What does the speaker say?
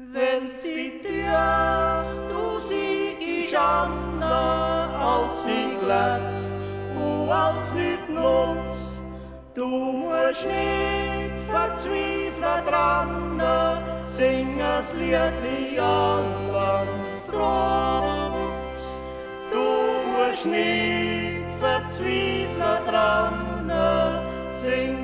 Wenn's die Tür, du sie ich an, als sie glänzt, als nicht nutzt, du musst nicht verzweifeln dran, sing es Liedli an, wenn's trotz. Du musst nicht verzweifeln dran, sing